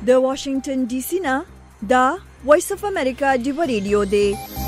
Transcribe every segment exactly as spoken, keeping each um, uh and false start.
د واشنگټن ډي سي نه دا وایس اف امریکا ډیو ریډیو دی.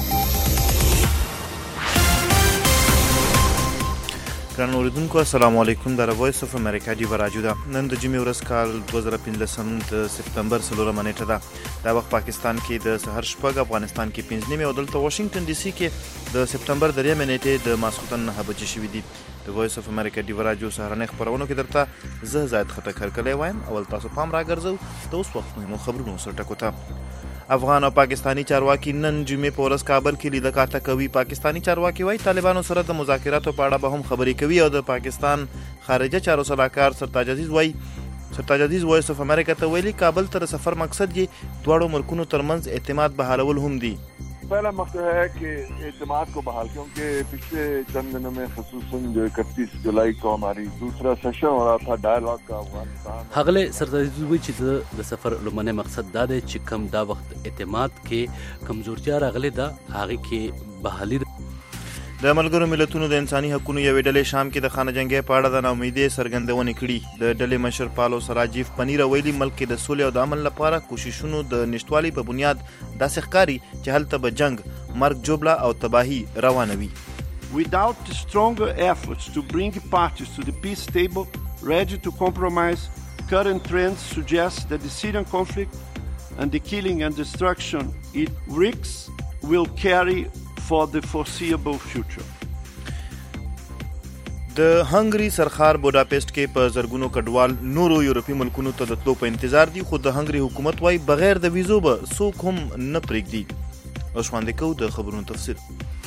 ګران اوریدونکو السلام علیکم. د وایس اف امریکا ډیو راډیو ده. نن د جمعې ورځ کال دوه زره پنځلسم د سپتمبر څلورمه نیټه ده. دا وخت پاکستان کې د سحر شپږ، افغانستان کې پنځه نیمې او دلته واشنگټن ډي سي کې د سپتمبر دریمه نیټه د ماسخوتن نهه بجې شوې دي. د وایس اف امریکا ډیو راډیو سهارنۍ خبرونو کې درته زه زاید خټک هرکلی وایم. اول تاسو پام راګرځو د اوس وخت مهمو خبرونو سره ټکو ته. افغان او پاکستانی چارواکي نن جمعې په ورځ کابل کې لیده کاته کوي. پاکستانی چارواکي وايي طالبانو سره د مذاکراتو په اړه به هم خبرې کوي او د پاکستان خارجه چارو سلاکار سرتاج عزیز وايي سرتاج عزیز وایس اف امریکا ته ویلي کابل ته سفر مقصد یې دواړو ملکونو ترمنځ اعتماد بحالول هم دي. पहला मकसद है कि एतमाद को बहाल, क्योंकि पिछले चंद दिनों में खसूसन जो इकतीस जुलाई को हमारी दूसरा सेशन हो रहा था डायलॉग का अफगानिस्तान. هغله سرتاج وی چې د سفر لمنه مقصد دا دی چې کم دا وخت اعتماد کې کمزورتیا راغله ده هغه کې بحالي. د ملګرو ملتونو د انساني حقوقو یوې ډلې شام کې د خانه جنګي په اړه د ناامیدۍ څرګندونه کړې. د ډلې مشر پالو سراجیف پنیر ویلي ملک کې د سولې او د امن لپاره کوششونو د نشټوالي په بنیاد داسې ښکاري چې هلته به جنگ، مرګ جوړه او تباهي روانه وي. Without stronger efforts to bring parties to the peace table ready to compromise, current trends suggest that the Syrian conflict and the killing and destruction it wreaks will carry for the foreseeable future. د هنګري سرخار بوداپست کې په زرګونو کډوال نورو یورپي ملکونو ته د تلو په انتظار دي، خو د هنګري حکومت وايي بغیر د ویزو به څوک هم نه پرېږدي. اوس وړاندې کوو د خبرونو تفصیل.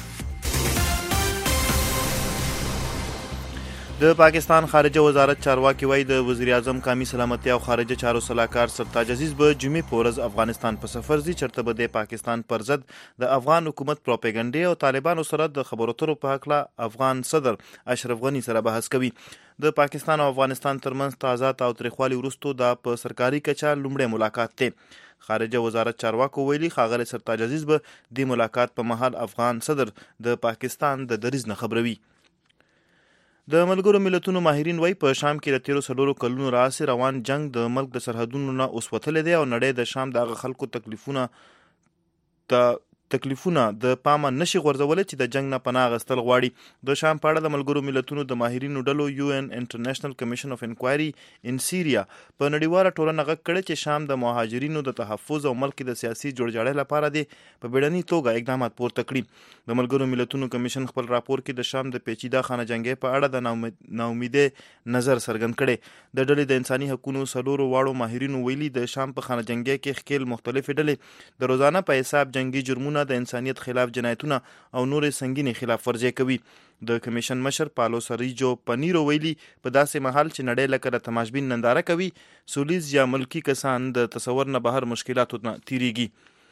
د پاکستان خارجه وزارت چارواکي وايي د وزیر اعظم قومي سلامتي او خارجه چارو سلاکار سرتاج عزیز به جمعې په ورځ افغانستان په سفر ځي، چېرته به د پاکستان پر ضد د افغان حکومت پروپاګاندا او طالبانو سره د خبرو اترو په هکله افغان صدر اشرف غني سره بحث کوي. د پاکستان او افغانستان ترمنځ تازه تاوتریخوالي وروسته دا په سرکاري کچه لومړی ملاقات دی. خارجه وزارت چارواکو ویلي ښاغلی سرتاج عزیز به د ملاقات په مهال افغان صدر د پاکستان د دریځ نه خبروي. د ملګرو ملتونو ماهرین وایي په شام کې د تیرو څلورو کلونو راهیسې روان جنگ د ملک د سرحدونو نه اوس وتلی دی او نړۍ د شام د هغه خلکو تکلیفونه ته تکلیفونه د پامه نشي غورځولی چې د جنگ نه پناه اخیستل غواړي. د شام په اړه د ملګرو ملتونو د ماهرینو ډلو یو ان انټرنیشنل کمیشن اف انکوایري ان سیریا په نړیواله ټولنه غږ کړی چې شام د مهاجرینو د تحفظ او ملک د سیاسي جوړجاړي لپاره دی په بیړني توګه اقدامات پورته کړي. د ملګرو ملتونو کمیشن خپل راپور کې د شام د پیچیده خانه جنګي په اړه د ناامیدۍ نظر څرګند کړی. د ډلې د انساني حقوقو څلورو واړو ماهرینو ویلي د شام په خانه جنګي کې ښکېل مختلفې ډلې د روزانه په حساب جنگي جرمونه د انسانیت خلاف جنایتونه او نورې سنگینې خلاف ورزي کوي. د کمیشن مشر پالو سریجو پنیرو ویلي په داسې محل چې نړۍ لکه د تماشبین ننداره کوي سولیز یا ملکی کسان د تصور نه بهر مشکلاتو نه تیریږي.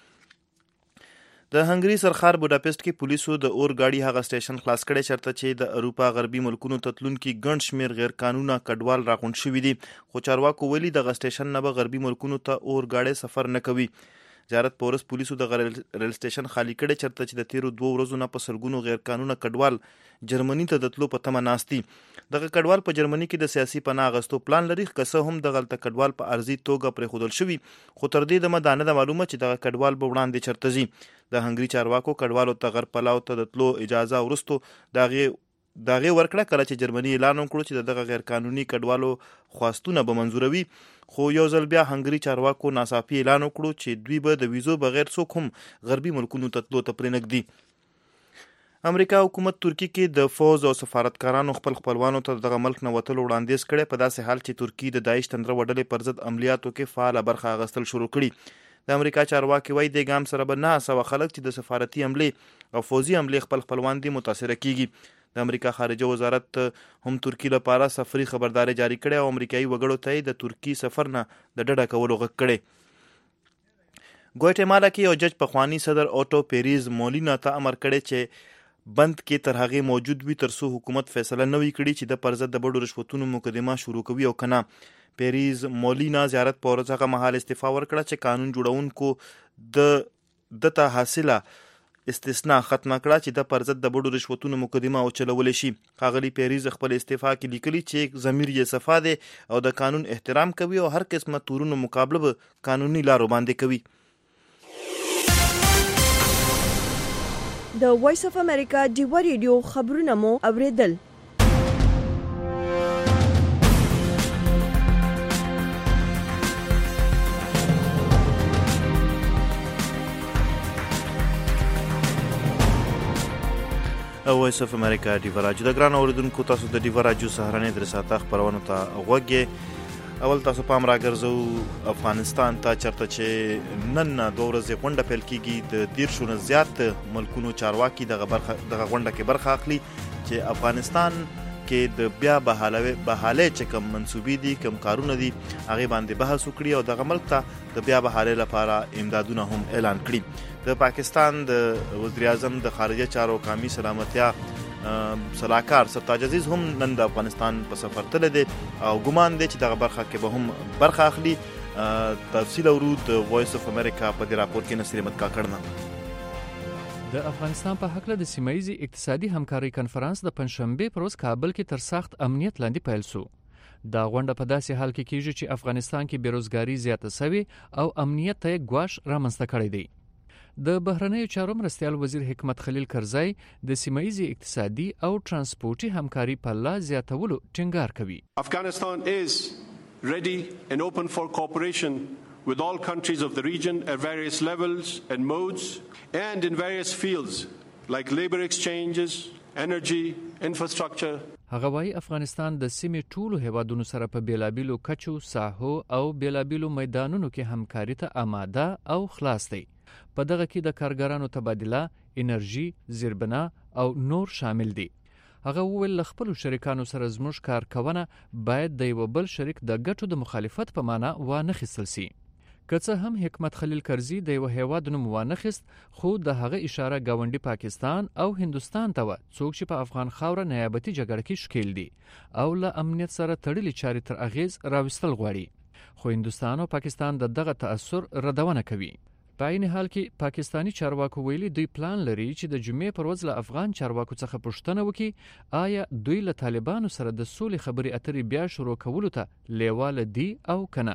د هنګري سرخار بوداپست کې پولیسو د اور ګاډي هغه سټیشن خلاص کړی چېرته چې د اروپا غربي ملکونو ته تلونکي ګڼ شمېر غیر قانونه کډوال راغونډ شوي دي، خو چارواکو ویلي دغه سټیشن نه به غربي ملکونو ته اور ګاډی سفر نه کوي. زیارت په ورځ پولیسو د ریل سټیشن خالی کړی چېرته چې د تیرو دوه ورځو نه په سلګونو غیر قانونه کډوال جرمني ته د تلو په تمه ناست دي. دغه کډوال په جرمني کې د سیاسي پناه اخیستو پلان لري، که څه هم دغلته کډوال په عرضي توګه پرېښودل شوي، خو تر دې دمه دا نه ده معلومه چې دغه کډوال به وړاندې چېرته ځي. د هنګري چارواکو کډوالو ته غرب پلاو ته د تلو اجازه وروستو د هغې د هغې ورکړه کله چې جرمني اعلان وکړو چې دغه غیر قانوني کډوالو خواستونه به منظوروي، خو یو ځل بیا هنګري چارواکو ناڅاپي اعلان وکړو چې دوی به د ویزو بغیر څوک هم غربي ملکونو ته تلو ته پرېنږدي. امریکا حکومت ترکی کې د فوز او سفارتکارانو خپل خپلوانو ته دغه ملک نه وتلو وړاندیز کړی په داسې حال چې ترکی د داعش تندره وډلې پر ضد عملیاتو کې فعاله برخه اخیستل شروع کړي. د امریکا چارواکي وايي دې ګام سره به نه سوه خلک چې د سفارتي حملې او فوزي حملې خپل خپلوان دي متاثره کیږي. د امریکا خارجه وزارت هم ترکی لپاره سفري خبرداری جاری کړی او امریکایي وګړو ته د ترکی سفر نه د ډډه کولو غږ کړی. ګواتیمالا کې یو جج پخوانی صدر اوټو پیریز مولینا ته امر کړی چې بند کې تر هغې موجود وي تر څو حکومت فیصله نه وي کړي چې د پر ضد د بډو رشوتونو مقدمه شروع کوي او کنه. پیریز مولینا زیارت په ورځ هغه مهال استعفا ورکړه چې قانون جوړونکو د دته حاصله استثناء ختمه کړه چې د پرضد د بډو رشوتونو مقدمه او چلول شي. ښاغلي پیریز خپل استعفا کې لیکلي چې ضمیر یې صفا دی او د قانون احترام کوي او هر قسمه تورونو مقابله به قانوني لارو باندې کوي. د وایس اف امریکا ډیوا ریډیو خبرونه مو اوریدل. وایس اف امریکا ډیوا راډیو د ګران اوریدونکو تاسو د ډیوا راډیو سهارنۍ درې ساعته خبرونه ته غوږی. اول تاسو پام راګرځو افغانستان ته چرته چې نن دوه ورځې غونډه پیل کیږي. د دیرشو نه زیات ملکونو چارواکي دغه برخه دغه غونډه کې برخه اخلي چې افغانستان کې د بیا بحالوي بحالي چې کوم منسوبي دي کوم کارونه دي هغه باندې بحث وکړي او دغه ملک ته د بیا بحالي لپاره امدادونه هم اعلان کړي. د پاکستان د وزیر اعظم د خارجه چارو قومي سلامتیا سلاکار سرتاج عزیز هم نن د افغانستان په سفر تللی دی او ګمان دی چې دغه برخه کې به هم برخه اخلي. تفصیل ورود وایس اف امریکا په دې راپور کې نصیر احمد کاکړ نه. د افغانستان په حق له د سیمایي اقتصادي همکاري کنفرانس د پنځشنبه پر ورځ کابل کې تر سخت امنیت لاندې پیل شو. دا غونډه په داسې حال کې کیږي چې افغانستان کې بیروزګاری زیاته شوې او امنیت ته ګواښ رامنځته کړی دی. د بهرنیو چارو مرستیال وزیر حکمت خلیل کرزی د سیمایي اقتصادي او ترانسپورتي همکاري په لا زیاتولو ټینګار کوي. Afghanistan is ready and open for cooperation with all countries of the region at various levels and modes and in various fields like labor exchanges, energy, infrastructure. هغه وايي افغانستان د سیمې ټولو هیوادونو سره په بیلابیلو کچو ساحو او بیلابیلو میدانونو کې همکاري ته آماده او خلاص دی. په دغه کې د کارګرانو تبادله، انرژي، زیربنا او نور شامل دي. هغه وویل له خپلو شریکانو سره زموږ کارکونه باید د یو بل شریک د ګټو د مخالفت په معنا وانخیستل سي. که څه هم حکمت خلیل کرزی د یو هیواد نوم وانخیست، خو د هغه اشاره گاونډي پاکستان او هندستان ته و، څوک چې په افغان خاوره نیابتي جګړه کې شکیل دي او له امنیت سره تړلي چارې تر اغیز راوستل غواړي. خو هندستان او پاکستان د دغه تاثر ردونه کوي. په عین حال کې پاکستانی چارواکو ویلي دوی پلان لري چې د جمعې پر ورځ له افغان چارواکو څخه پوښتنه وکړي آیا دوی له طالبانو سره د سولې خبرې اترې بیا شروع کولو ته لیواله دي او کنه.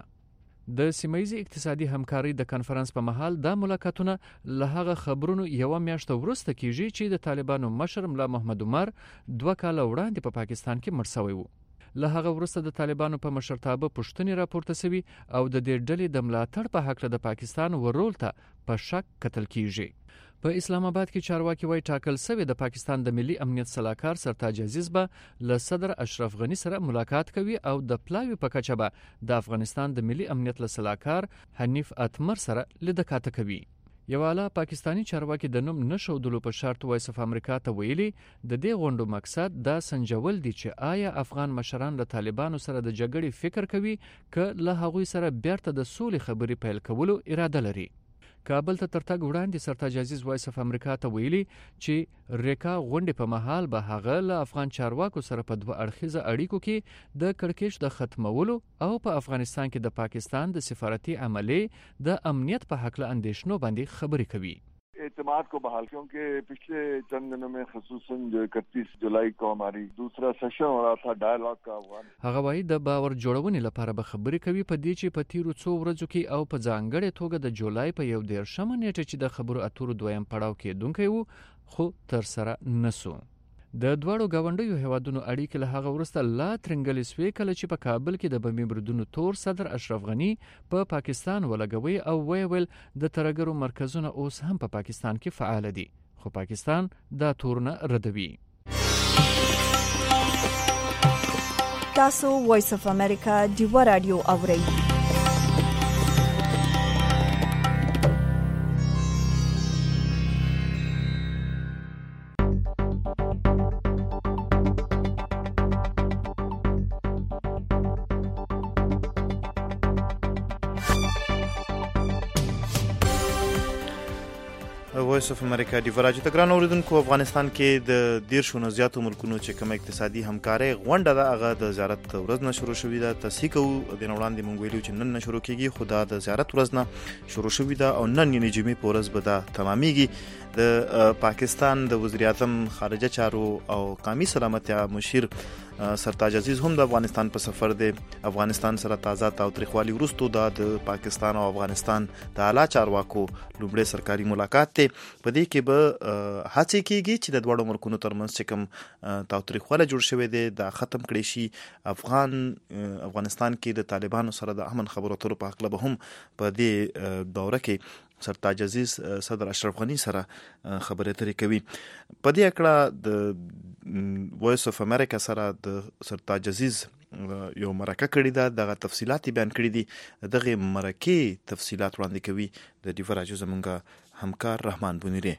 د سیمایي اقتصادي همکاري د کنفرانس په مهال دا ملاقاتونه له هغه خبرونو یو میاشت وروسته کیږي چې د طالبانو مشر ملا محمد عمر دوه کاله وړاندې په پا پاکستان کې مړ شوی و. له هغه وروسته د طالبانو په مشرتابه پوښتنې راپورته شوي او د دې ډلې د ملاتړ په حق له د پاکستان ورول ته په شک کتل کیږي. په اسلام آباد کې چارواکي وایي ټاکل شوی د پاکستان د ملي امنیت سلاکار سرتاج عزیز به له صدر اشرف غنی سره ملاقات کوي او د پلاوی په کچه به د افغانستان د ملي امنیت سلاکار حنیف اتمر سره لیدکاته کوي. یو اعلی پاکستانی چارواکي د نوم نشودلو په شرط وایس اف امریکا ته ویلي د دې غونډو مقصد دا سنجول دي چې آیا افغان مشران له طالبانو سره د جګړې فکر کوي که له هغوی سره بیرته د سولې خبرې پیل کولو اراده لري. کابل ته ترتګ وړاندې سرتاج عزیز وایس اف امریکا ته ویلي چې ریکا غونډې په محل به هغه له افغان چارواکو سره په دوه اړخیزه اړیکو کې د کړکېچ د ختمولو او په افغانستان کې د پاکستان د سفارتي عملې د امنیت په حق له اندیشنو باندې خبرې کوي. اعتماد کو بحال क्योंकि पिछले चंद दिनों में खसूसन जो इकतीस जुलाई को हमारी दूसरा सेशन हो रहा था डायलॉग का अफगान. هغه وايي د باور جوړونې لپاره به خبرې کوي په دې چې په تیرو څو ورځو کې او په ځانګړې توګه د جولای په یو دیرشمه نیټه چې د خبرو اترو دویم پړاو کېدونکی وو خو تر سره نسو. د دواړو گاونډیو هیوادونو اړیکې له هغه وروسته لا ترنګلې سوې کله چې په کابل کې د بمي بریدونو تور صدر اشرف غنی په پا پاکستان ولګوي او ویل د ترګرو مرکزونه اوس هم په پا پاکستان کې فعال دي خو پاکستان دا تورونه ردوي. تاسو وایس اف امریکا ډیوا رادیو اورئ. وایس اف امریکا دی وراج ته ګران اوریدونکو افغانستان کې د دیرشو نه زیاتو ملکونو چې کوم اقتصادي همکاري غونډه ده هغه د زیارت ورځ نه شروع شوې ده. تصحیح کوو د وړاندې مونږ ویلو چې نن نه شروع کیږي، خو دا د زیارت ورځ نه شروع شوې ده او نن یې جمعې په ورځ به دا تمامېږي. د پاکستان د وزیر اعظم خارجه چارو او قومي سلامتیا مشیر سرتاج عزیز هم د افغانستان په سفر دی. افغانستان سره تازه تاوتریخوالي وروسته د پاکستان او افغانستان د اعلی چارواکو لومړی سرکاري ملاقات دی. په دې کې به هڅې کیږي چې د دوړو ملکونو ترمنځ چې کوم تاوتریخوالی جوړ شوی دی دا ختم کړي شي. افغان افغانستان کې د طالبانو سره د امن خبرو اترو په حق له هم په دې دوره کې سرتاج عزیز صدر اشرف غنی سره خبرې اترې کوي. په دې اړه د وایس اف امریکا سره د سرتاج عزیز یو مرکه کړې ده، دغه تفصیلات بیان کړي دي. دغه مرکه تفصیلات وړاندې کوي د دیوراج زمونږ همکار رحمان بونیری.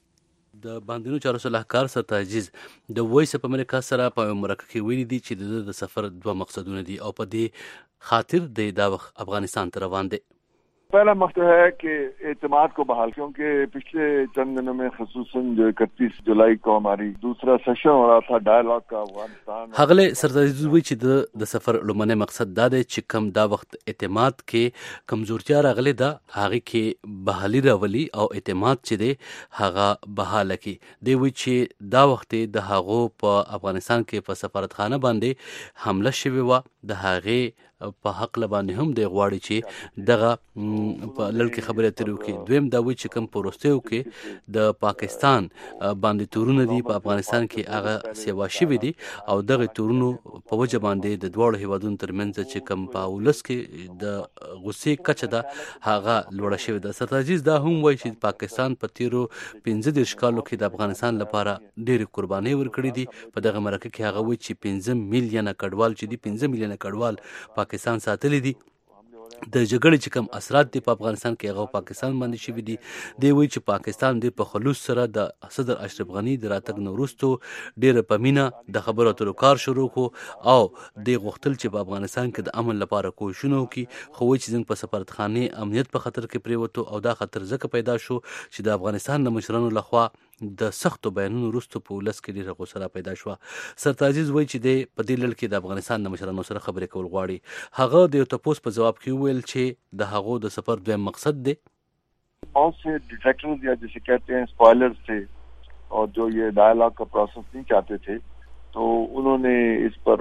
د باندینو چارو صلاحکار سرتاج عزیز د وایس اف امریکا سره په مرکه کې ویلي دي چې د سفر دوه مقصدونه دي او په دې خاطر د دا وخت افغانستان ته روان دي. पहला मकसद है कि एतमाद को बहाल, क्योंकि पिछले चंद दिनों में खसूसन जो इकतीस जुलाई को हमारी दूसरा सेशन हो रहा था डायलॉग का अफगानिस्तान. هغله سرتاج وی چې د د سفر لومړنی مقصد دا دی چې کم دا وخت اعتماد کې کمزورتیا راغلي ده هغه کې بحالي راولي او اعتماد چې دی هغه بحاله کی دی. وی چې دا وخت د هغو په افغانستان کې په سفارتخانه باندې حمله شوې و، د هغه په حق لبانې هم د غواړي چې دغه په لړکې خبرې اترې وکړي. دویم دا وایي چې کوم په وروستیو کې د پاکستان باندې تورونه دي په افغانستان کې هغه سیوا شوي دي او دغه تورونو په وجه باندې د دواړو هیوادونو ترمنځ چې کوم په ولس کې د غصې کچه ده هغه لوړه شوې ده. سرتاج عزیز دا هم وایي چې پاکستان په تیرو پنځه دېرش کالو کې د افغانستان لپاره ډېرې قربانۍ ورکړي دي. په دغه مرکه کې هغه وایي چې پنځه میلیونه کډوال چې دي پنځه میلیونه کډوال پاکستان ساتلی دي. د جګړې چې کوم اثرات دي په افغانستان کې هغه پاکستان باندې شوي دي. دی وایي چې پاکستان د په خلوص سره د صدر اشرف غنی د راتګ نه وروسته ډېره په مینه د خبرو اترو کار شروع کړو او د غوښتل چې په افغانستان کې د امن لپاره کوښښونه وکړي. خو وایي چې زموږ په سفارتخانې امنیت په خطر کې پرېوتو او دا خطر ځکه پیدا شو چې د افغانستان د مشرانو لخوا د سختو بیانونو وروسته په ولس کې ډېره غوسه پیدا شوه. سرتاج عزیز وایي چې دی په دې لړ کې د افغانستان د مشرانو سره خبرې کول غواړي. هغه د یو تپوس په جواب کې وویل چې د هغو د سفر دویم مقصد دی بہت سے ڈیٹریکٹرز یا جسے کہتے ہیں اسپوائلرز تھے اور جو یہ ڈائلاگ کا پروسیس نہیں چاہتے تھے تو انہوں نے اس پر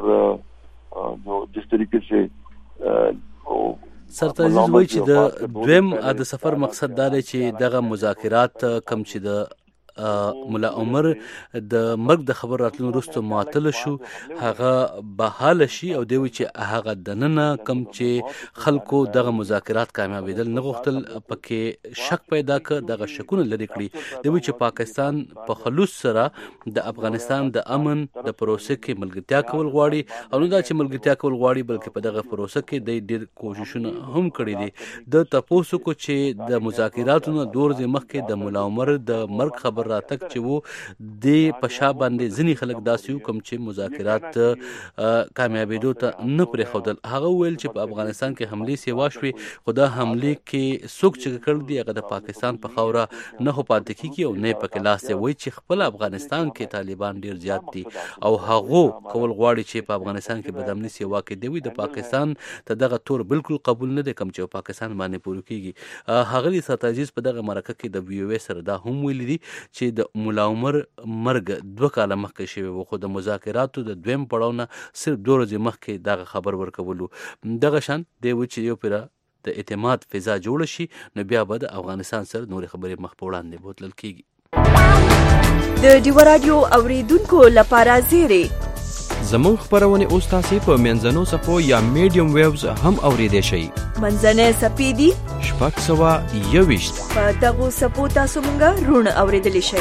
جو جس طریقے سے سرتاج عزیز وایي چې د دویم د سفر مقصد دا دی چې دغه مذاکرات کم چې د ملا عمر د مرګ د خبر راتلو وروسته معطل شو هغه بحاله شي او دی چې هغه د نن کم چې خلکو دغه مذاکرات کامیابیدل نه غوښتل پکې شک پیدا ک دغه شکونه لري کړی. دی چې پاکستان په خلوص سره د افغانستان د امن د پروسې کې ملګرتیا کول غواړي او نه دا چې ملګرتیا کول غواړي بلکې په دغه پروسې کې د ډېر کوششونه هم کړی دي. د تاسو کو چې د مذاکراتو نه دور د مخ کې د ملا عمر د مرګ خبر راتک چې وو د پشا باندې ځینی خلک داسې کوم چې مذاکرات کامیابیدو ته نه پرې خودل. هغه ویل چې په افغانستان کې حمله سیوا شوي خو دا حمله کې څوک چې کړ دی هغه د پاکستان په خوره نه هو پاتې کیږي او نه پکې لاس دی. وایي چې خپل افغانستان کې طالبان ډیر زیات دي او هغه کول غواړي چې په افغانستان کې بدامني سیوا کې دی. د پاکستان ته دغه تور بالکل قبول نه دی کوم چې پاکستان باندې پوره کیږي. هغه سرتاج عزیز په دغه مرکه کې د وی او ای سره دا هم ویل دي چې د ملا عمر مرګ دوه کاله مخکې شوی و خو د مذاکراتو د دویم پړاو نه صرف دوه ورځې مخکې دغه خبر ورکولو. دغه شان دی و چې یو پیره د اعتماد فضا جوړ شي نو بیا به د افغانستان سره نور خبرې مخ په وړاندې بوتلل کیږي. د ډیو رادیو اوریدونکو لپاره زیری زمون خبرونه اوس تاسو په منځنو صفو یا میډیم ویوز هم اوریدئ شئ. منځنه سپیدي شپږ سوه یوویشت په دغو صفو تاسو مونږ رونه اوریدلی شئ.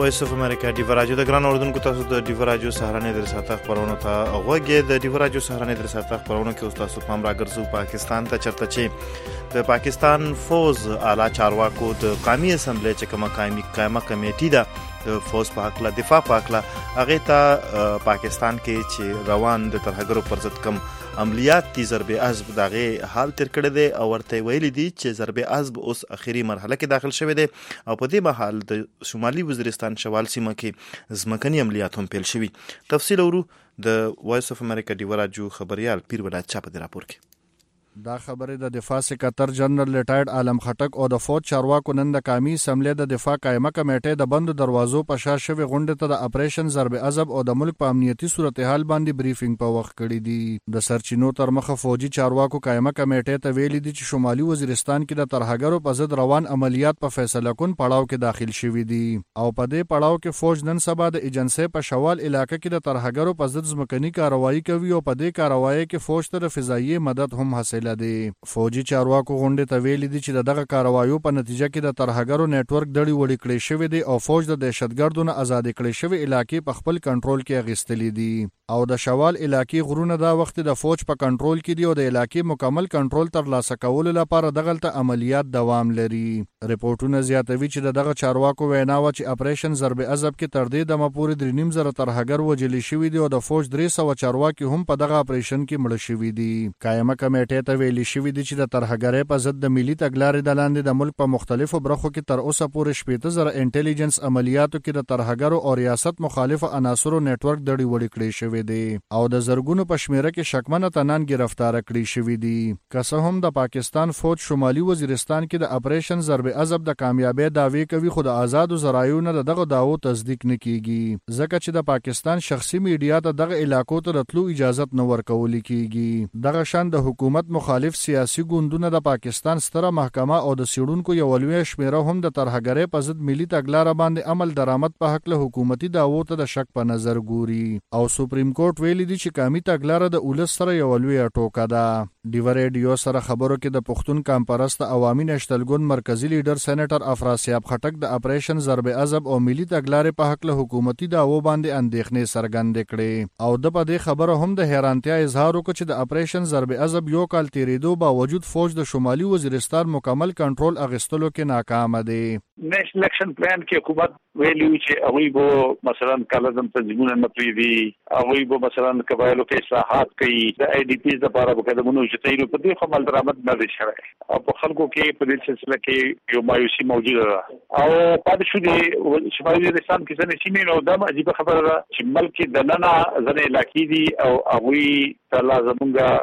وایس اف امریکا ډیو راجو د ګران اردوونکو تاسو د ډیو راجو سهارنې در ساته خبرونه ته غوږی د ډیو راجو سهارنې در ساته خبرونه کې اوس تاسو پام راګرځو پاکستان ته چرته چې د پاکستان فوز اعلی چارواکو د قومي اسمبلی چې کومه قائمي قائمه کمیټه ده د فوز په حق له دفاع په حق له هغه ته پاکستان کې چې روان د ترهګرو پر ضد کم عملیات دي ضرب عزب دغه حال تر کړه دي او ورته ویل دي چې ضرب عزب اوس اخیری مرحله کې داخل شوه دي او په دې مهال د شمالي وزیرستان شوال سیمه کې ځمکني عملیات هم پیل شوي. تفصیل ورو د وایس اف امریکا ډیو راجو خبريال پیر ولا چاپ دی راپور کې. دا خبره د دفاع سکرټر جنرال ریټایرډ عالم خټک او د فوج چارواکو نن د قومي اسمبلی د دفاع قائمه کمیټې د بند دروازو په شا شوی غونډه ته د اپریشن ضرب عزب او د ملک په امنیتي صورتحال باندې بریفینګ په وخت کړی دی. د سرچینو تر مخه فوجي چارواکو قائمه کمیټې ته ویلي دي چې شمالي وزیرستان کې د ترهګرو په ضد روان عملیات په فیصله کن پړاو کې داخل شوي دي او په دې پړاو کې فوج نن سبا د ایجنسی په شوال علاقې کې د ترهګرو په ضد ځمکني کاروایی کوي او په دې کاروایی کې فوج ته فضایي مدد هم حاصل دی. فوجي چارواکو غونډه ته ویلي دي چې دغه کاروایو په نتیجه کې د ترهګرو نتورک ډړی وړي کړی شوی دی او فوج د دهشتګردو نه آزاد کړی شوی علاقې په خپل کنټرول کې اغستلې دي او د شوال علاقې غرونه دا وخت د فوج په کنټرول کې دي او د علاقې مکمل کنټرول تر لاسه کولو لپاره دغلته عملیات دوام لري. ریپورتونه زیاتوي چې دغه چارواکو وینا و چې اپریشن ضرب عزب کې تر دې د مپوري درې نیم زره ترهګر وجل شوی دي او د فوج درې سوه چارواکي هم په دغه اپریشن کې مړ شوي دي. قائمه کمیټې ته ویلي شوی دي چې د ترهګرۍ په ضد د ملي تګلارې د لاندې د ملک په مختلفو برخو کې تر اوسه پورې شپېته زره انټيليجنس عملیاتو کې د ترهګرو او ریاست مخالفه عناصرو نتورک دړي وړي کړی شوی دی او د زرګونو په شمیره کې شکمنه تنان گرفتار کړی شوی دی. که څه هم د پاکستان فوج شمالي وزیرستان کې د اپریشن ضرب عزب د کامیابی دعوی کوي خو د آزادو ذرایعو نه دغه داوو تصدیق نه کیږي ځکه چې د پاکستان شخصي میډیا ته دغه علاقو ته راتلو اجازه نه ورکول کیږي. دغه شان د حکومت مخالف سیاسي ګوندونه د پاکستان ستره محکمه او د سیړونکو یو لوی شمیره هم د ترهګرۍ په ضد ملي تګلارې باندې عمل درآمد په حق له حکومتي دعوو ته د شک په نظر ګوري او سپریم کورټ ویلي دي چې قومي تګلارې د اولس سره یو لوی ټوکه ده. ډیو ریډیو سره خبرو کې د پښتون کانفرنس د عوامي نېشنل ګوند مرکزی لیډر سېنیټر افراسیاب خټک د اپریشن ضرب عزب او ملي تګلارې په حق له حکومتي دعوو باندې اندېښنې څرګندې کړې او د په دې خبره هم د حیرانتیا اظهار وکړ چې د اپریشن ضرب عزب یو کال تیریدو باوجود فوج د شمالي وزیرستان مکمل کنټرول اغستلو کې ناکام دي. نېشنل اکشن پلان کې حکومت ویلو چې هغه به مثلا کالزم تنظیمونه نه پریدي هغه به مثلا قبایلو کې اصلاحات کوي د آی ډي پی لپاره به قدمونه چتایرو په دې خپل درآمد نه دي شوی او په خلکو کې په دې سلسله کې یو مایوسي موجوده ده او پاتې شو دي شمالي وزیرستان کې څنګه سیمې نو دا عجیب خبره ده چې ملک د ننا ځنې علاقې دي او هغه ته لازمونګه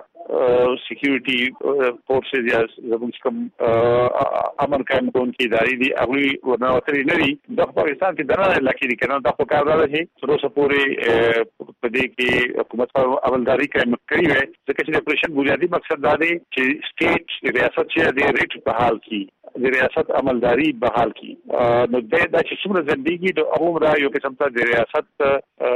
سکیورټي فورسز یا زموږ کوم امن قائم کوونکي ادارې دي هغه ورنوتري نه دي د پاکستان کې دغه علاقې دي کنه دا په کار راځي چې تر اوسه پورې په دې کې حکومت عملداري قائم کړې وي ځکه چې د اپریشن بنیادی مقصد دا دی چې سټیټ ریاست چې د ریټ په حال کې د ریاست عملداري بحال کی نو دا چې څومره زندگی د عمر یو قسم ته د ریاست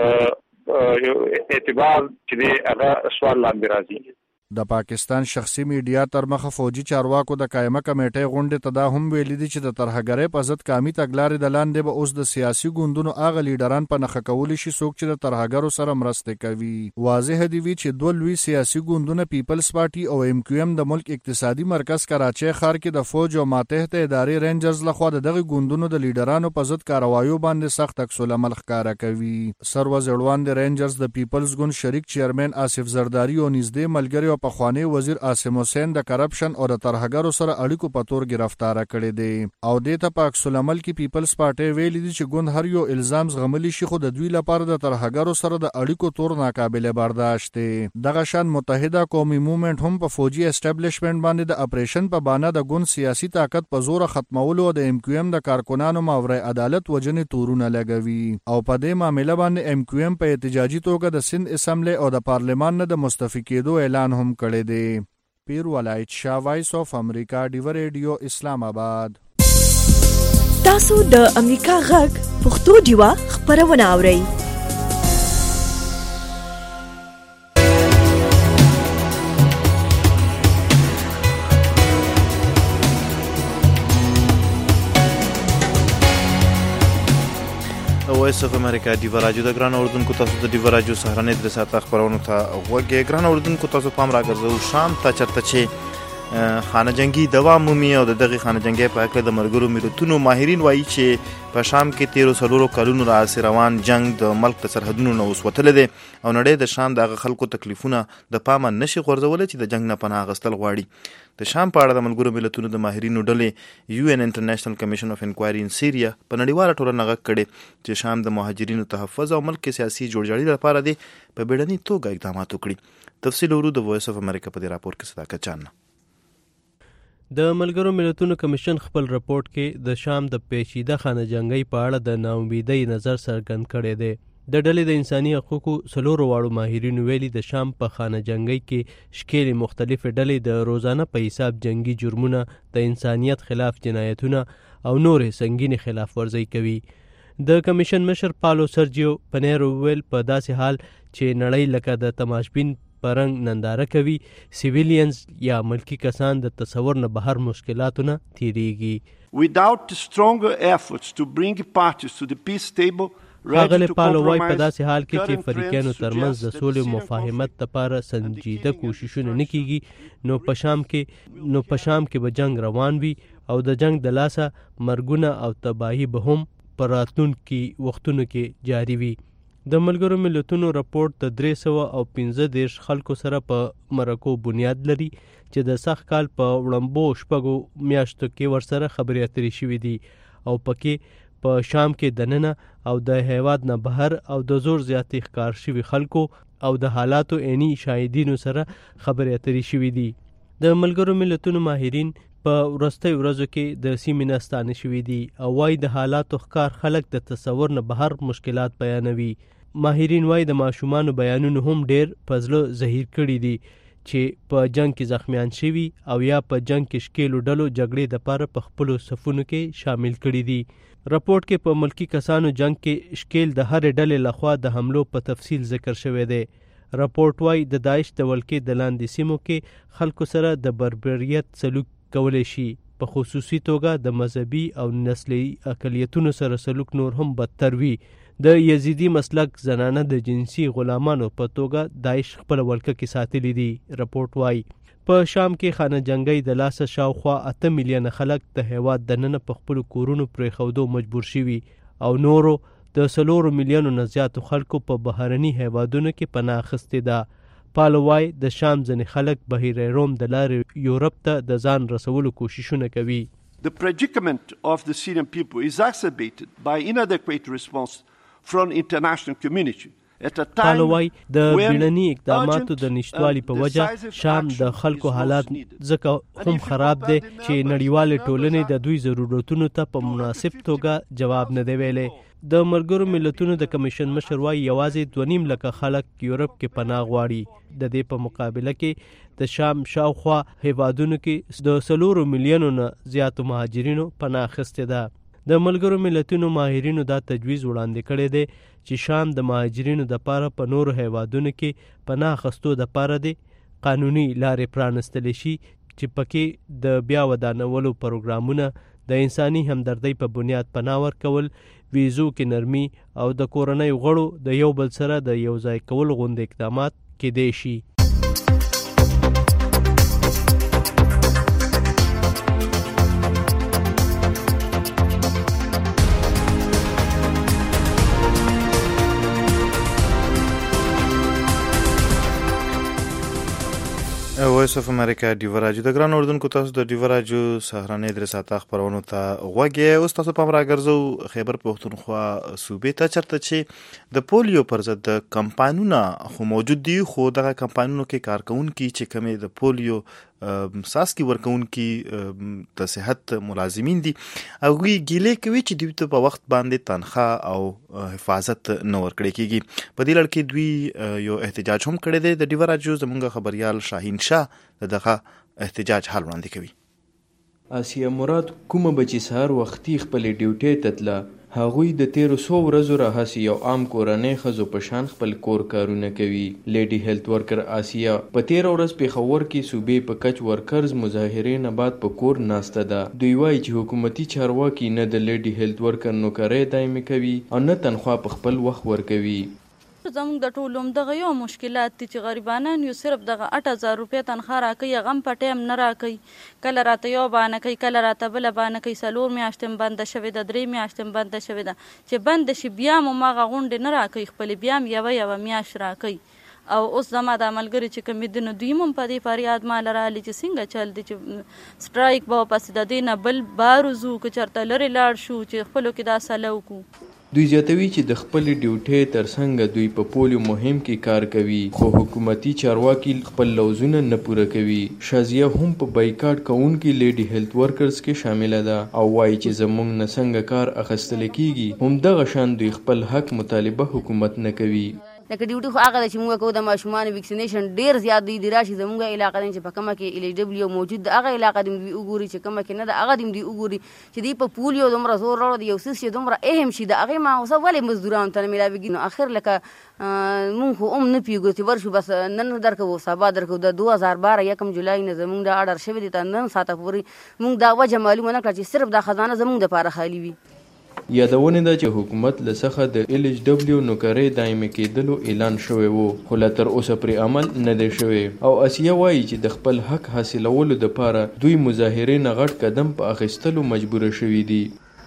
اعتبار چې هغه سوال لاندې راځي. د پاکستان شخصي میډیا تر مخه فوجي چارواکو د قائمه کمیټې غونډه ته دا هم ویلي دي چې د ترهګرۍ په ضد قومي تګلارې د لاندې به اوس د سیاسي ګوندونو اغه لیډران په نخښه کول شي څوک چې د ترهګرو سره مرسته کوي. واضح دی وی چې دوه لوی سیاسي ګوندونه پیپلز پارټي او ایم کیو ایم د ملک اقتصادي مرکز کراچۍ ښار کې د فوج او ماتحت ادارې رینجرز لخوا دغه ګوندونو د لیډرانو په ضد کاروایو باندې سخت عکس العمل ښکارا کوي. سروز اړوند رینجرز د پیپلز ګوند شریک چیرمن آصف زرداری او نږدې ملګری په خوانی وزیر عاصم حسین د کرپشن او د ترهګرو سره اړیکو په تور گرفتار کړي دي او د ته په عکس العمل کې پیپلز پارټي ویلي دي چې ګوند هر یو الزام زغملی شي خو د دوی لپاره د ترهګرو سره د اړیکو تور ناقابل برداشت دي. دغه شان متحده قومي موومېنټ هم په فوجي اسټابلیشمنت باندې د اپریشن په بانه د ګوند سیاسي طاقت په زور ختمولو او د ایم کیو ایم د کارکونانو ماورای عدالت وجنې تورونه لګوي او په دې معاملې باندې ایم کیو ایم په احتجاجي توګه د سند اسمبلی او د پارلمان نه د مستعفي کېدو اعلان هم کړی دی. پیر ولایت شاه وایس اف امریکا ډیو ریډیو اسلام آباد. تاسو د امریکا غږ پښتو ډیوا خبرونه اورئ. وایس اف امریکا دیو راجو د ګران اردوونکو تاسو د دیو راجو سهارنۍ درې ساعته خبرونه ته وګورئ. ګران اردوونکو تاسو پام راګرځو شام ته چرته چې خانه جنگي دوام مومي او د دغه خانه جنگي په اړه د مرګرو ملتونو ماهرین وایي چې په شام کې تیرو سلورو کلونو راځي روان جنگ د ملک د سرحدونو نه وسوتل دي او نړۍ د شام د خلکو تکلیفونه د پامه نشي غورځول چې د جنگ نه پناه غستل غواړي. د شام په اړه د ملګرو ملتونو د ماهرینو ډلې یو ان انټرنیشنل کمیشن اف انکوایري ان سیریا په نړیواله ټولنه غږ کړي چې شام د مهاجرینو تحفظ او ملک سیاسي جوړجاړي لپاره دی په بیړني توګه اقدامات وکړي. تفصیل ورو د وایس اف امریکا په دې راپور کې صداقت چانه. د ملګرو ملتونو کمیشن خپل رپورت کې د شام د پیچیده خانه جنگي په اړه د ناامیدۍ نظر څرګند کړی دی. د ډلې د انساني حقوقو څلورو واړو ماهرینو ویلي د شام په خانه جنگي کې شکیلې مختلفې ډلې د روزانه په حساب جنگي جرمونه، د انسانیت خلاف جنایتونه او نورې سنګینې خلاف ورزۍ کوي. د کمیشن مشر پالو سرجیو پنیرو ویل په داسې حال چې نړۍ لکه د تماشبین پرنګ ننداره کوي، سیویلینز یا ملکی کسان د تصور نه بهر مشکلاتونه تیریږي. Without stronger efforts to bring parties to the peace table, راغلی پالو وای په داسې حال کې چې فریقینو ترمنځ د سولې مفاهمت لپاره سنجیده کوششونه نه کیږي نو په شام کې نو په شام کې به جنگ روان وي او د جنگ د لاسه مرګونه او تباهي به هم په راتلونکي وختونو کې جاري وي. د ملګرو ملتونو رپورت د درې سوه او پنځه دېرش خلکو سره په مرکو بنیاد لري چې د سخت کال په وړاندو شپږو میاشتو کې ورسره خبرې اترې شوې دي او پکې په شام کې دننه او د هیواد نه بهر او د زور زیاتې ښکار شوي خلکو او د حالاتو عیني شاهدینو سره خبرې اترې شوي دي. د ملګرو ملتونو ماهرین په وروستیو ورځو کې د سیمې نه ستانه شوي دي او وایي د حالاتو ښکار خلک د تصور نه بهر مشکلات بیانوي. ماهرین وایي د ماشومانو بیانونو هم ډیر په زړه زهیر کړي دي چې په جنگ کې زخمیان شوي او یا په جنگ کې شکیلو ډلو جګړې دپاره په خپلو صفونو کې شامل کړي دي. رپورت کې په ملکی کسانو جنگ کې شکیل د هرې ډلې لخوا د حملو په تفصیل ذکر شوی دی. رپورت وایي د داعش د ولکې د لاندې سیمو کې خلکو سره د بربریت سلوک کولی شي، په خصوصي توګه د مذهبي او نسلي اقلیتونو سره سلوک نور هم بدتر وي. د یزیدي مسلک زنانه د جنسي غلامانو په توګه داعش خپل ولکه کې ساتلی دي. رپورت وایي په شام کې خانه جنگي د لاسه شاوخوا اته میلیونه خلک د هیواد دننه په خپلو کورونو پرېښودو مجبور شوي او نورو د څلورو میلیونو نه زیاتو خلکو په بهرني هیوادونو کې پناه اخیستې ده. پالو وای د شام ځینې خلک بحیره روم د لارې یورپ ته د ځان رسولو کوششونه کوي. The predicament of the Syrian people is exacerbated by inadequate response from international community. پالو وای د بیړني اقداماتو د نشتوالي په وجه شام د خلکو حالات ځکه هم خراب دی چې نړیوالې ټولنې د دوی ضرورتونو ته په مناسب توګه جواب نه دی ویلی. د ملګرو ملتونو د کمیشن مشر وای یوازې دوه نیم لکه خلک یورپ کې پناه غواړي. د دې په مقابله کې د شام شاوخوا هیوادونو کې د څلورو میلیونو نه زیاتو مهاجرینو پناه اخیستې ده. د ملګرو ملتونو ماهرینو دا تجویز وړاندې کړی دی چې شام د مهاجرینو دپاره په نورو هیوادونو کې پناه اخیستو دپاره دی قانوني لارې پرانستلی شي چې پکې د بیا ودانولو پروګرامونه، د انساني همدردۍ په بنیاد پناه ورکول، ویزو کې نرمي او د کورنۍ غړو د یو بل سره د یو ځای کول غوندې اقدامات کیدی شي. وایس اف امریکا دیو راجو د ګران اردوونکو تاسو د دیو راجو سهارنۍ درې ساعته خبرونو ته غوږی. اوس تاسو پام راګرځو خیبر پښتونخوا صوبې ته چرته چې د پولیو پر ضد د کمپاینونه خو موجود دي، خو دغه کمپاینونو کې کارکونکي چې کومې د پولیو ساسکی ورکونکي د صحت ملازمین دي هغوی ګیلې کوي چې دوی ته په وخت باندې تنخواه او حفاظت نه ورکړی کیږي. په دې لړ کې دوی یو احتجاج هم کړی دی. د دیو راجو زموږ خبریال شاهین شاه دغه احتجاج حال وړاندې کوي. آسیا مراد کومه بچی سهار وختي خپل ډیوټي ته تله هغوی د تیرو څو ورځو راهیسې یو عام کورنۍ ښځو په شان خپل کور کارونه کوي. لیډي هیلث ورکر آسیا په تیره ورځ پېښور کې صوبې په کچ ورکرز مظاهرې نه بعد په کور ناسته ده. دوی وایي چې حکومتي چارواکي نه د لیډي هیلث ورکر نوکرۍ دایمي کوي او نه تنخوا په خپل وخت ورکوي. زموږ د ټولو دغه یو مشکلات دي چې غریبانان یو صرف دغه اټ هزار روپۍ تنخوا راکوي، هغه هم په ټایم نه راکوي. کله راته یو بانه کوي، کله راته بله بانه کوي. څلور میاشتې هم بنده شوې ده، درې میاشتې هم بنده شوې ده. چې بنده شي بیا هم هماغه غونډې نه راکوي خپلې، بیا هم یوه یوه میاشت راکوي. او اوس زما د ملګري چې کوم دي نو دوی هم په دې فریاد ماله رالي چې څنګه چل دی چې سټرایک به پسې د دې نه بل بار وځو، که چېرته لرې لاړ شو چې خپلو کې دا سله وکړو. دوی زیاتوي چې د خپلې ډیوټۍ ترڅنګ دوی په پولیو مهم کې کار کوي، خو حکومتي چارواکي خپل لوزونه نه پوره کوي. شازیه هم په بایکاټ کوونکي لیډي هیلث ورکرز کې شامله ده او وایي چې زموږ نه څنګه کار اخیستل کیږي، همدغه شان دوی خپل حق مطالبه حکومت نه کوي. لکه ډیوټي خو هغه ده چې موږ کوو د ماشومانو ویکسینیشن ډېر زیات دی د راشي زموږ علاقه دی چې په کومه کې ایل ایچ ډبلیو موجود ده، هغه علاقه دې دوی وګوري چې کومه کې نه ده، هغه دې دوی وګوري چې دوی په پولیو دومره زور راوړي، یو څیز چې دومره اهم شي د هغې معاوضه ولې مزدورانو ته نه میلاویږي. نو اخر لکه مونږ خو هم نه پوهېږو چې ورشو بس نن درکوو سبا درکوو. د دوه هزار باره یکم جولای نه زموږ دا اډر شوی دی تر نن ساعته پورې مونږ دا وجه معلومه نه کړه چې صرف دا خزانه زموږ دپاره خالي وي. یادونه ده چې حکومت له څخه د ایل ایچ ډبلیو نوکرۍ دایمي کېدلو اعلان شوی و، خو لا تر اوسه پرې عمل نه دی شوی. او اسیا وایي چې د خپل حق حاصلولو دپاره دوی مظاهرې نه غټ قدم په اخیستلو مجبوره شوي دي.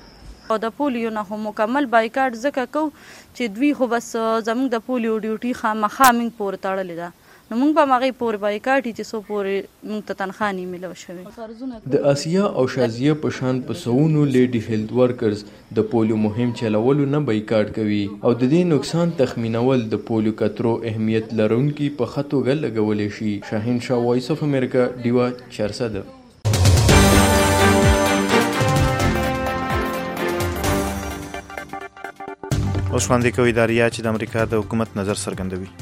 او د پولیو نه خو مکمل بایکاټ ځکه کوو چې دوی خو بس زموږ د پولیو ډیوټي خامخا موږ پورې تړلې ده. نو موږ به هم هغې پورې بایکاټ چې څو پورې موږ ته تنخوا نه میلاو شوې. د آسیا او شازیه په شان په سوونو لیډي هیلث ورکرز د پولیو مهم چلولو نه بایکاټ کوي او د دې نقصان تخمینول د پولیو کترو اهمیت لرونکي په ښه توګه لګولی شي. شاهین شاه، وایس اف امریکا، ډیوا چارسده. اوس وړاندې کوي داریا چې د امریکا د حکومت نظر څرګندوي.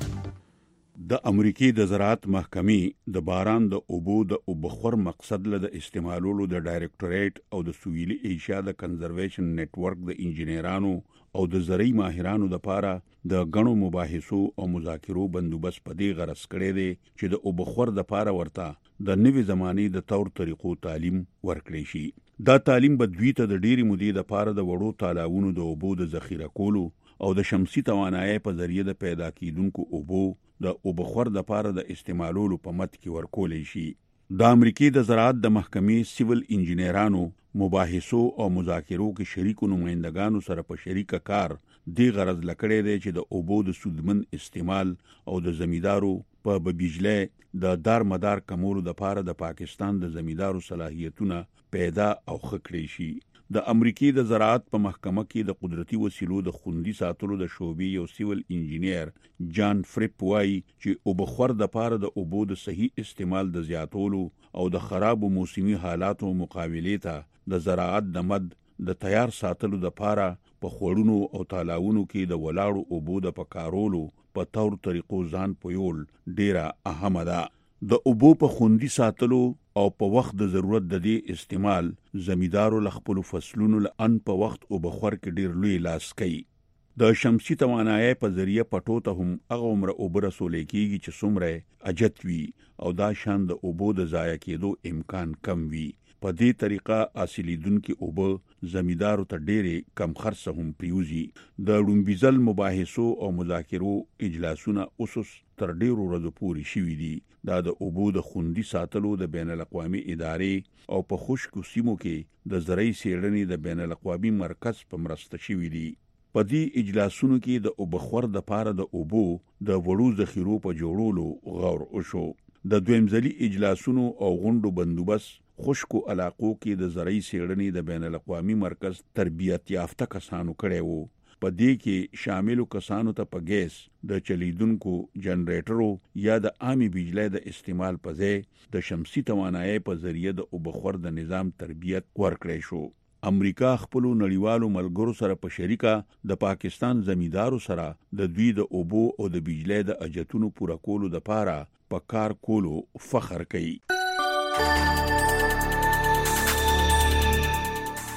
د امریکای د زراعت محکمې د باران د اوبو د اوبخور مقصد له د استعمالولو د ډایرکټوریټ او د سویلي ایشیا د کنزرویشن نیټ ورک د انجینرانو او د زرعي ماهرانو لپاره د غنو مباحثو او مذاکرو بندوبست په دې غرض کړی دی چې د اوبخور لپاره ورته د نوې زمانې د تور طریقو تعلیم ورکړي شي. دا تعلیم به دوی ته د ډېرې مودې لپاره د وړو تالاونو د اوبو د ذخیره کولو او د شمسي توانایۍ په ذریعه د پیدا کیدونکو اوبو د اوبخور لپاره د استعمالولو په مد کې ورکولی شي. د امریکای د زراعت د محکمې سیول انجینرانو مباحثو او مذاکرو کې شریکو نمائندګانو سره په شریکه کار دی غرض لکړی دی چې د اوبو د سودمن استعمال او د زمیدارو په بجلی د دار مدار کمولو لپاره د پاکستان د زمیدارو صلاحیتونه پیدا او ښه کړی شي. د امریکای د زراعت په محکمه کې د قدرتي وسیلو د خوندي ساتلو د شعبې یو سیول انجینیر جان فریپ وایي چې اوبخور لپاره د اوبو د صحیح استعمال د زیاتولو او د خرابو موسمي حالاتو مقابلې ته د زراعت د مد د تیار ساتلو لپاره په خوړونو او تالاونو کې د ولاړو اوبو د پکارولو په تور طریقو ځان پویول ډیره اهمه ده. د اوبو په خوندي ساتلو او په وخت د ضرورت د دې استعمال زمیدارو ل خپل فصلونو ل ان په وخت اوبخور کې ډیر لوی لاس کوي. د شمسي توانایۍ په ذریعه پټو ته هم هغه عمر اوبه رسولی کېږي چې څومره اجت وي او دا شان د اوبو د ضایع کېدو امکان کم وي. په دې طریقه حاصلیدونکي اوبه زمیدارو ته ډېرې کم خرڅه هم پریوزي. د لومبیزل مباحثو او مذاکرو اجلاسونه اوسوس تر ډېرو ورځو پورې شوي دي. دا د اوبو د خوندي ساتلو د بین الاقوامي ادارې او په خشکو سیمو کې د زرعي څېړنې د بین الاقوامي مرکز په مرسته شوي دي. په دې اجلاسونو کې د اوبخور دپاره د اوبو د وړو ذخیرو په جوړولو غور وشو. د دویم ځلي اجلاسونو او غونډو بندوبست خشکو علاقو کې د زرعي څېړنې د بین الاقوامي مرکز تربیت یافته کسانو کړی وو. په دې کې شاملو کسانو ته په ګیس د چلیدونکو جنریټرو یا د عامي بجلی د استعمال په ځای د شمسي توانایۍ په ذریعه د اوبخور د نظام تربیت ورکړی شو. امریکا خپلو نړیوالو ملګرو سره په شریکه د پاکستان زمیدارو سره د دوی د اوبو او د بجلی د اجتونو پوره کولو لپاره په کار کولو فخر کوي.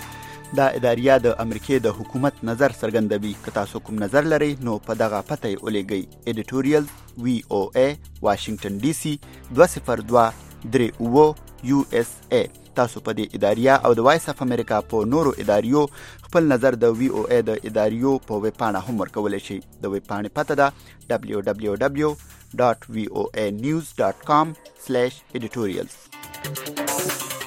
دا اداریه د امریکای د حکومت نظر څرګندوي. که تاسو کوم نظر لرئ نو په دغه پته یې ولیږئ. ایډیټوریال وی او ای واشنگټن ډي سي دوه صفر دوه درې اوه یو اس ای. تاسو په دې اداریه او د وایس اف امریکا په نورو اداریو خپل نظر د وی او ای د اداریو په ویب پاڼه هم ورکولی شئ. د ویب پاڼې پته ده دبلیو دبلیو دبلیو ډاټ وی او ای نیوز ډاټ کام سلیش ایډیټوریالز.